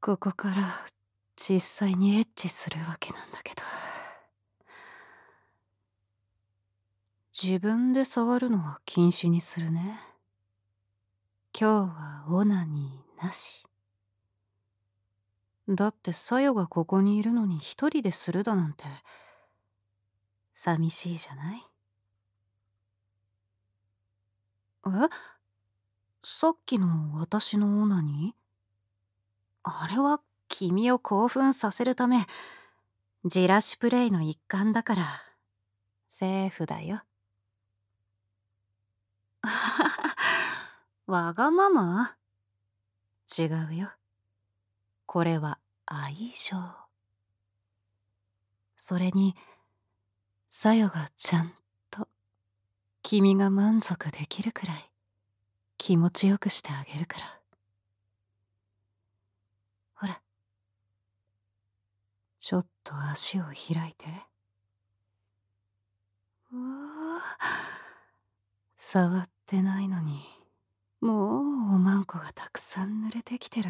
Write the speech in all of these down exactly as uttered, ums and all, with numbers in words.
ここから実際にエッチするわけなんだけど、自分で触るのは禁止にするね。今日はオナニーなし。だってさよがここにいるのに一人でするだなんて寂しいじゃない？え？さっきの私のオナニー、あれは君を興奮させるため、じらしプレイの一環だからセーフだよ。わがまま？違うよ。これは愛情。それにさよがちゃんと君が満足できるくらい気持ちよくしてあげるから。ほら、ちょっと足を開いて。うわあ、触ってないのにもうおまんこがたくさん濡れてきてる。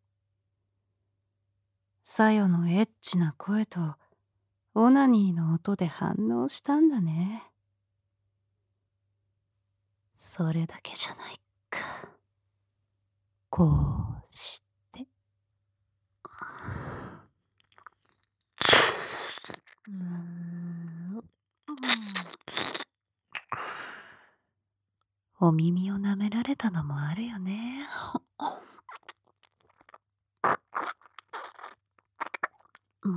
さよのエッチな声とオナニーの音で反応したんだね。それだけじゃないか。こうして。うーん、お耳を舐められたのもあるよね。うん、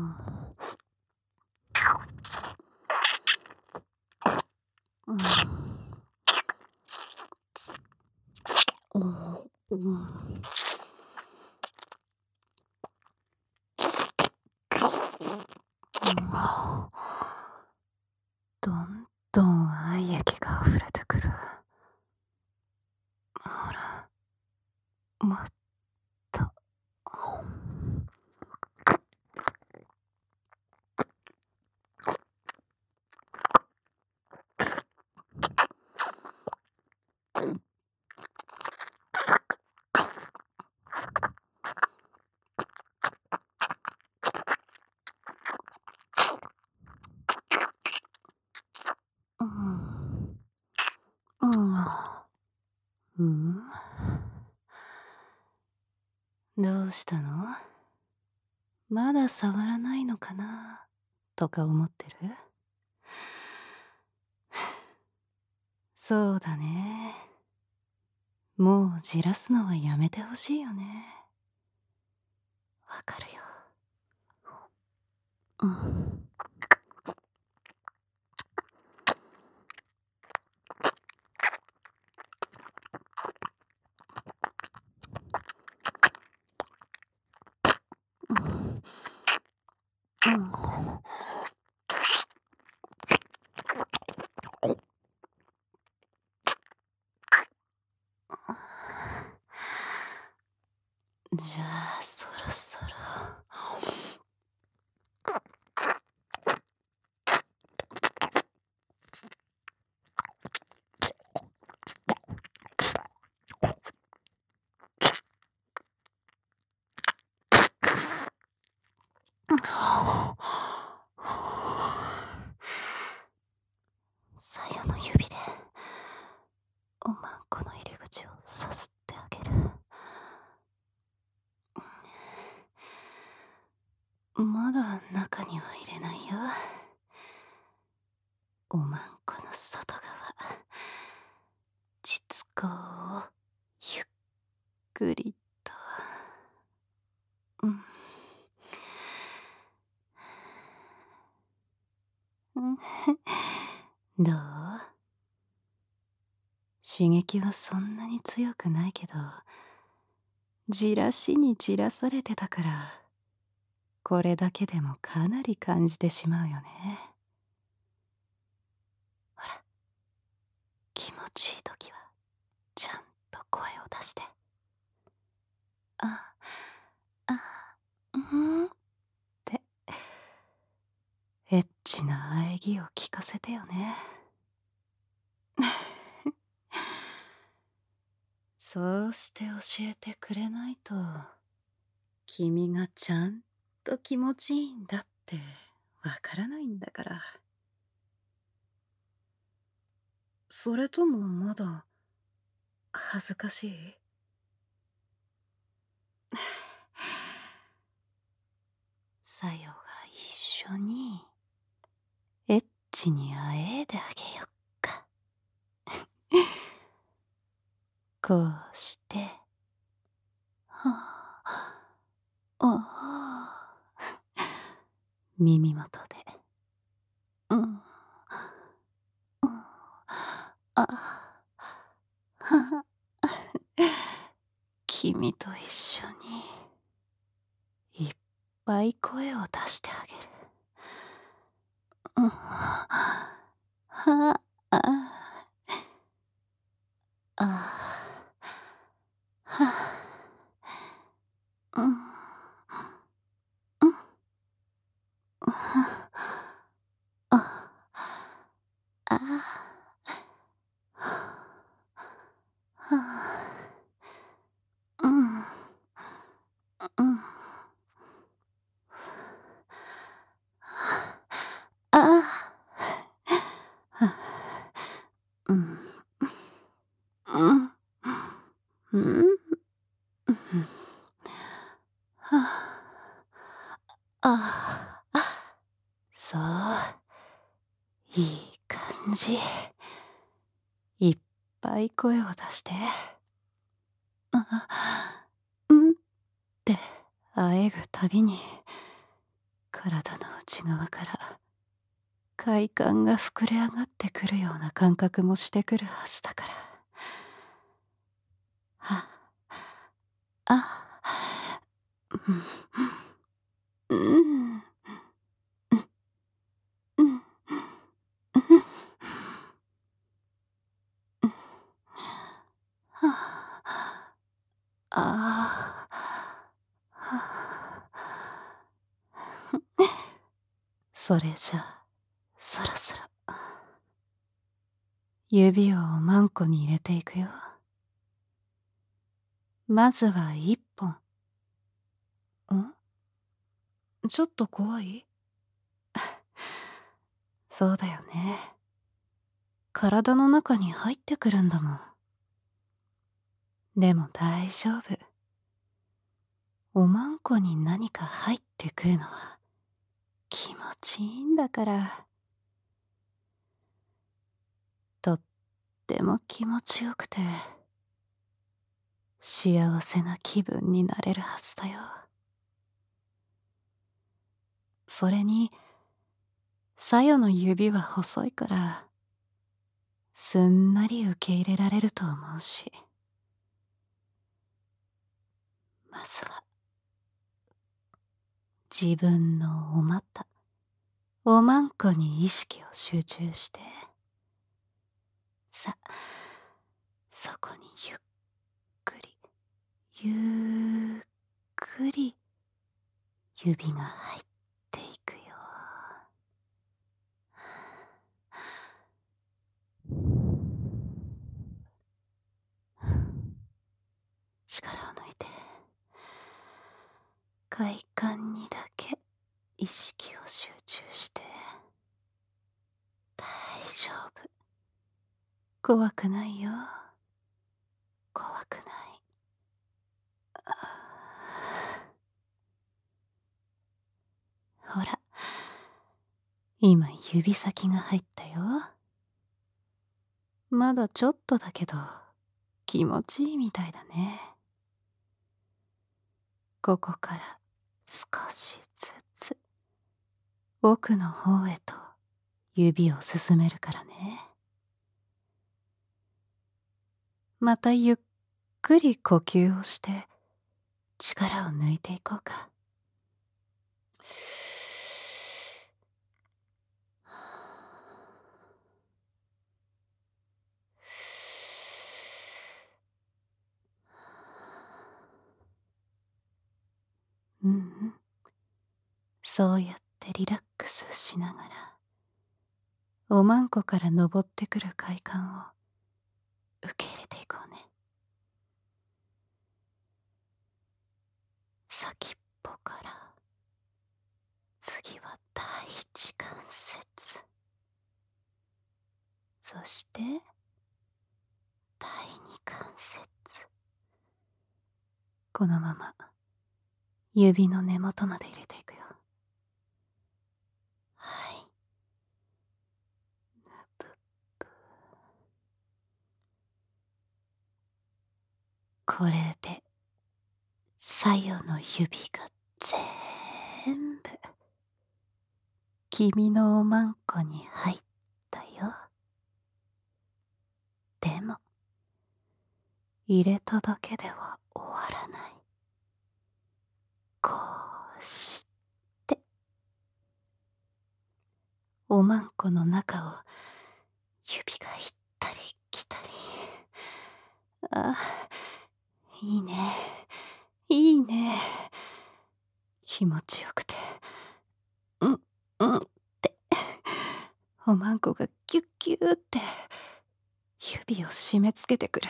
うん、うん、うん。どんどん愛液が溢れてくる。ほら、もっと。うん、うん、うん。どうしたの？まだ触らないのかなとか思ってる？そうだね。もうじらすのはやめてほしいよね。わかるよ。うん。うん。うん。じゃあそろそろ。さよの指でおまんこの入り口をさすってあげる。まだ中には入れないよ。おまんこの外側、膣口をゆっくりと。うん。どう？刺激はそんなに強くないけど、じらしにじらされてたから、これだけでもかなり感じてしまうよね。ほら、気持ちいいときはちゃんと声を出して。あ、あ、うんって、エッチな喘ぎを聞かせてよね。そうして教えてくれないと君がちゃんと気持ちいいんだってわからないんだから。それともまだ恥ずかしい？さよが一緒にエッチにあえいであげよっか。こうして、はあ、ああ、耳元で、うん、うん、あ、は君と一緒にいっぱい声を出してあげる。うん、はあ、あ、あ、はあ、うん、うん、はあ、あ、はあ、うん、うん、あ、うん、うん、うん、はあ、あ、そう、いい感じ。いっぱい声を出して。あ、うんってあえぐたびに、体の内側から快感が膨れ上がってくるような感覚もしてくるはずだから。は、あ、うん、うん、うん、うん、はあ、ああ、はあ、それじゃ、そろそろ、指をおまんこに入れていくよ。まずは一本。ん？ちょっと怖い？そうだよね。体の中に入ってくるんだもん。でも大丈夫。おまんこに何か入ってくるのは気持ちいいんだから。とっても気持ちよくて幸せな気分になれるはずだよ。それにさよの指は細いからすんなり受け入れられると思うし、まずは自分のお股、おまんこに意識を集中して、さ、そこにゆっくりゆっくり指が入っていくよ。力を抜いて快感にだけ意識を集中して。大丈夫、怖くないよ。怖くない。ほら、今指先が入ったよ。まだちょっとだけど気持ちいいみたいだね。ここから少しずつ奥の方へと指を進めるからね。またゆっくり呼吸をして力を抜いていこうか。うんうん、そうやってリラックスしながらおまんこから昇ってくる快感を受け入れていこうね。先っ節。このまま指の根元まで入れていくよ。はい。ぷっぷ。これで左右の指が全部君のおまんこに入ったよ。でも入れただけでは終わらない。こうしておまんこの中を指が行ったり来たり。あ、いいね、いいね。気持ちよくて、うんうんっておまんこがギュッギューって指を締め付けてくる。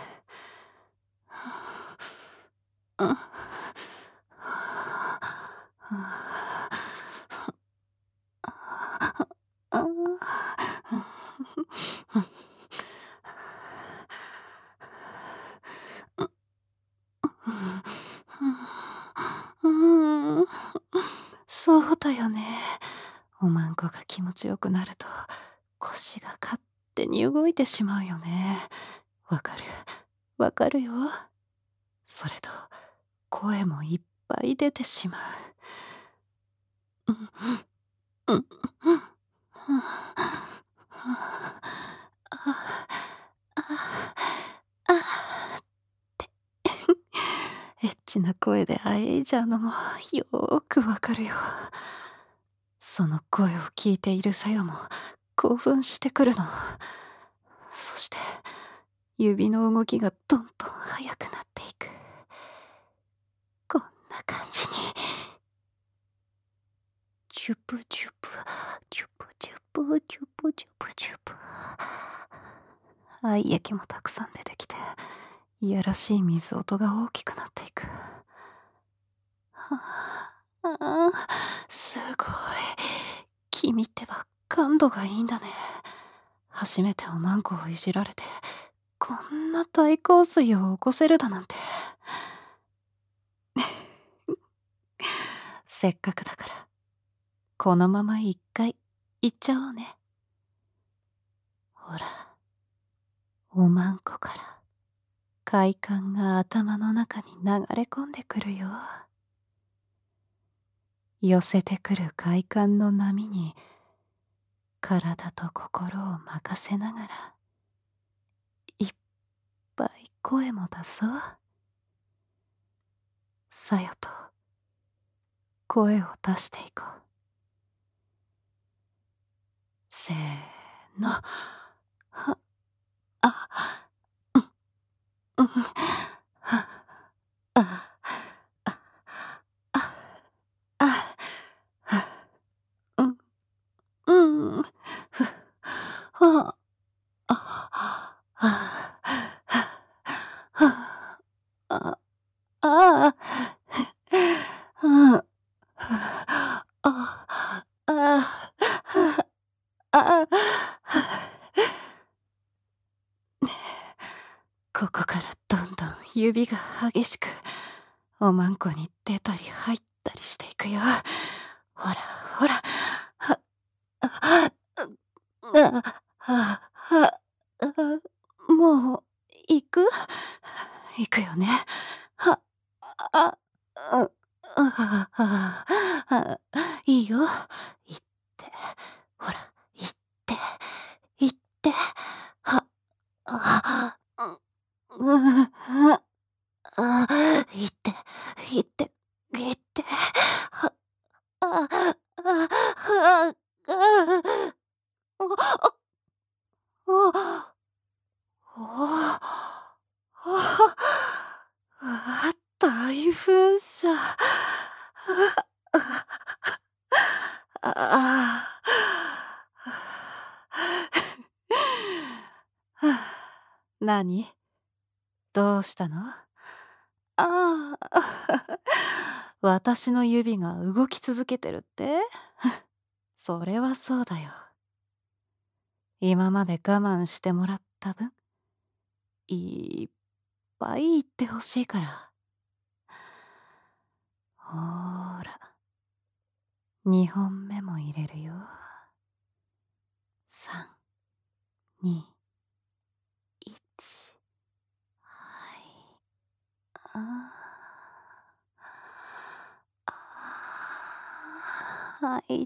うん。そうだよね。おまんこが気持ちよくなると腰が勝手に動いてしまうよね。わかる、わかるよ。それと声もいっぱい出てしまう。うんうんうん。エッチな声であえいじゃうのもよーくわかるよ。その声を聞いているさよも興奮してくるの。そして指の動きがどんどん速くなっていく。こんな感じにジュプジュプジュプジュプジュプジュプジュプ。愛液もたくさん出てきていやらしい水音が大きくなっていく。はあ、ああ、すごい。君ってば感度がいいんだね。初めておまんこをいじられてこんな大香水を起こせるだなんて。せっかくだからこのまま一回行っちゃおうね。ほら、おまんこから快感が頭の中に流れ込んでくるよ。寄せてくる快感の波に体と心を任せながらいっぱい声も出そう。さよと声を出していこう。せーの。は、あ、うん、うん、は、あ、あ、あ、あ、は、うん、うん、ふ、は、あ、あ、は、は、あ、あ、うん、あ、あ、あ、あ、ここからどんどん指が激しくおまんこに出たり入ったりしていくよ。ほらほら。は、あ、あ、あ、あ、あ、もう行く？行くよね。は、あ、あ、あ、あ、あ、いいよ。行って、ほら、行って、行って、は、あ、うん、うん、あ、行って、行って、行って、は、あ、あ、あ、あ、あ、あ、あ、あ、あ、大噴射。ああ。何？どうしたの？ああ。私の指が動き続けてるって？それはそうだよ。今まで我慢してもらった分、いっぱい言ってほしいから。ほーら、にほんめも入れるよ。さん、に、いち。はい。ああ、入った。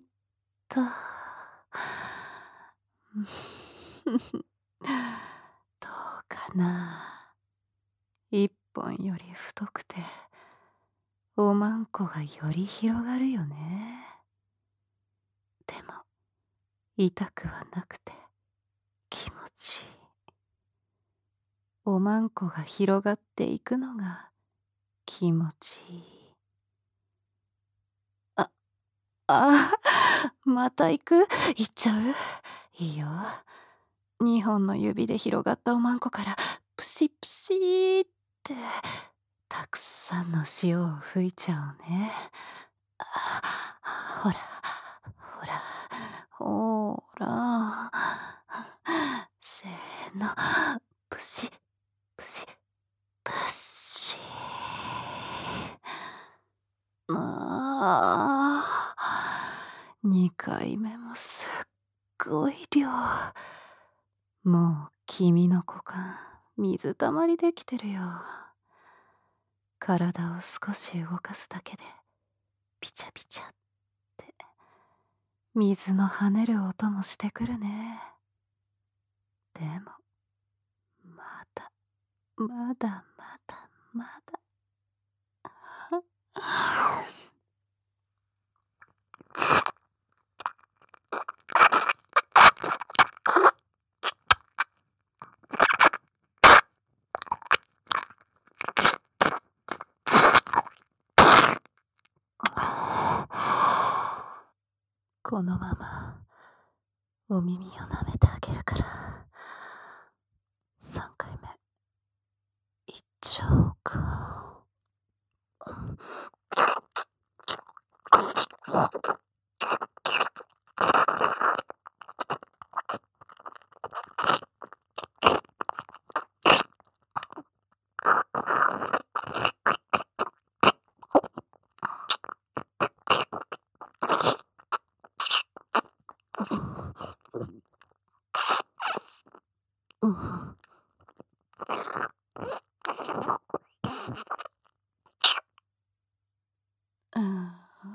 どうかな。一本より太くて、おまんこがより広がるよね。でも、痛くはなくて、気持ちいい。おまんこが広がっていくのが気持ちいい。あ、ああ、また行く？行っちゃう？いいよ。二本の指で広がったおまんこからプシプシーってたくさんの塩を吹いちゃうね。あ、ほらほらほら、せーの、プシプシプッシー。ああ、にかいめもすっごい量。もう君の股間水たまりできてるよ。体を少し動かすだけでピチャピチャって水の跳ねる音もしてくるね。でもまだまだまだまだこのままお耳を舐めてあげるからさんかいめいっちゃおうか。うん。うん。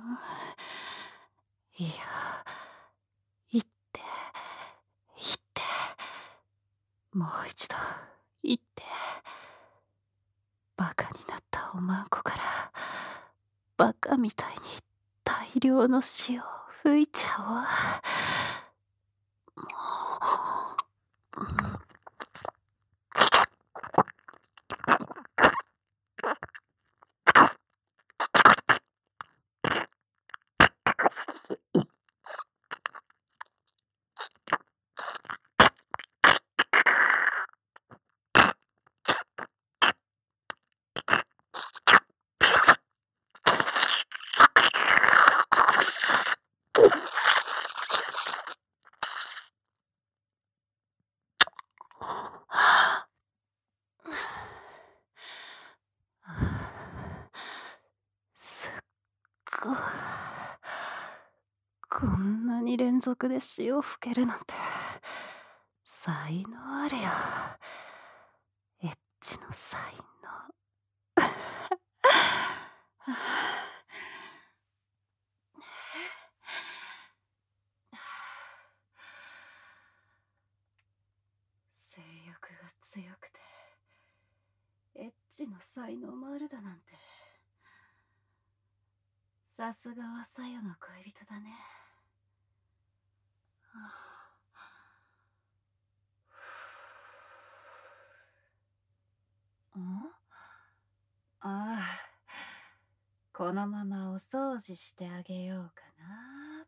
いや、行って、行って、もう一度、行って。バカになったおまんこから、バカみたいに大量の塩を吹いちゃおう。もう、すっごい。こんなに連続で塩吹けるなんて才能あるよ。エッチの才能。性欲が強くてエッチの才能もあるだなんて、さすがはさよの恋人だね。ん？ああ、このままお掃除してあげようかなって。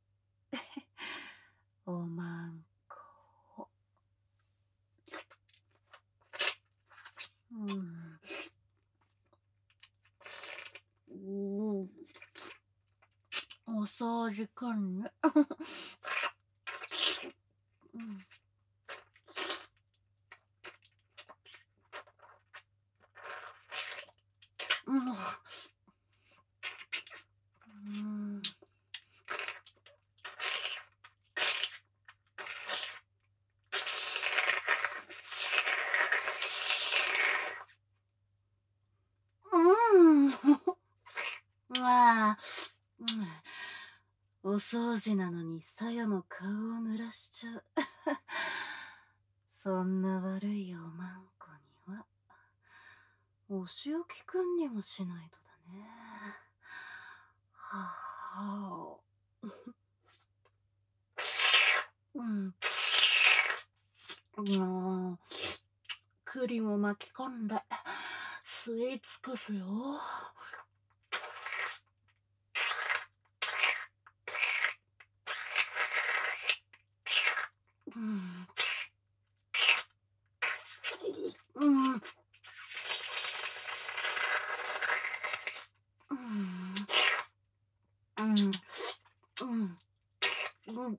おまんこ。うん。うん。お掃除かね。うん。 ああ、うん、お掃除なのにさよの顔を濡らしちゃう。そんな悪いおまんこには、お仕置きくんにもしないとだね。はあ。うん。もう、栗も巻き込んで、吸い尽くすよ。うん。うん。うん。うん。うん。うん。うん。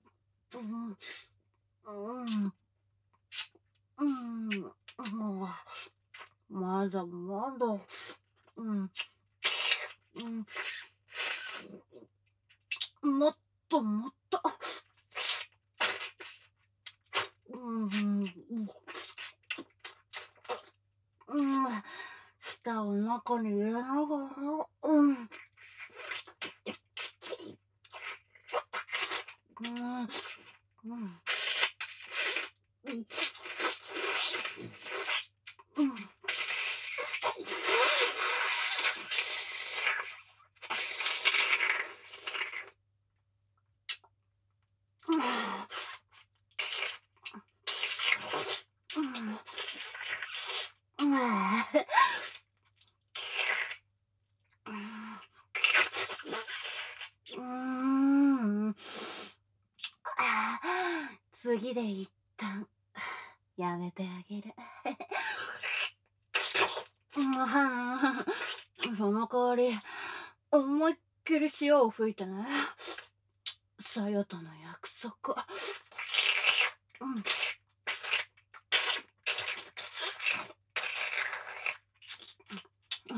うん。うん。もう、まだまだ。うん。うん。もっともっと。うん。うん。うん。舌を中に入れながら。うん。うん。うん。うん。うん。うん。次で一旦やめてあげる。その代わり思いっきり潮を吹いてね。さよとの約束。うん。うん。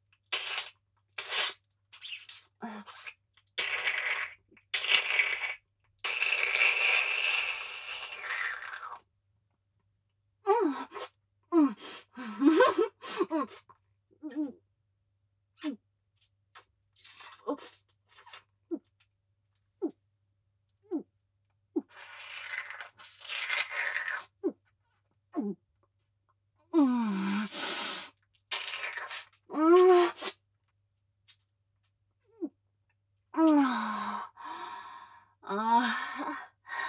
うん。うん。うん。うん。ああ。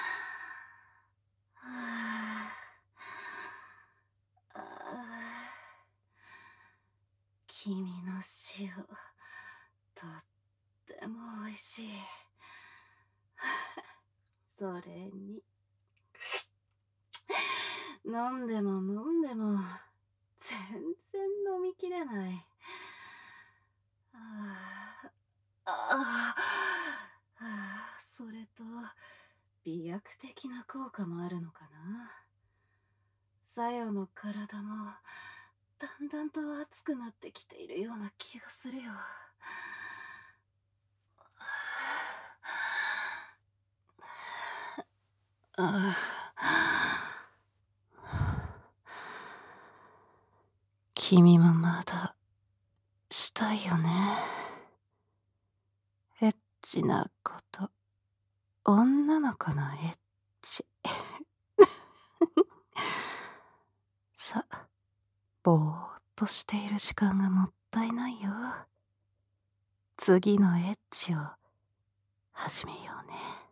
君の塩、とっても美味しい。それに、飲んでも飲んでも、全然飲みきれない。ああ、ああ、それと、美薬的な効果もあるのかな。さよの体も、だんだんと熱くなってきているような気がするよ。ああ、君もまだしたいよね。エッチなこと。女の子のエッチ。さ、ぼーっとしている時間がもったいないよ。次のエッチを始めようね。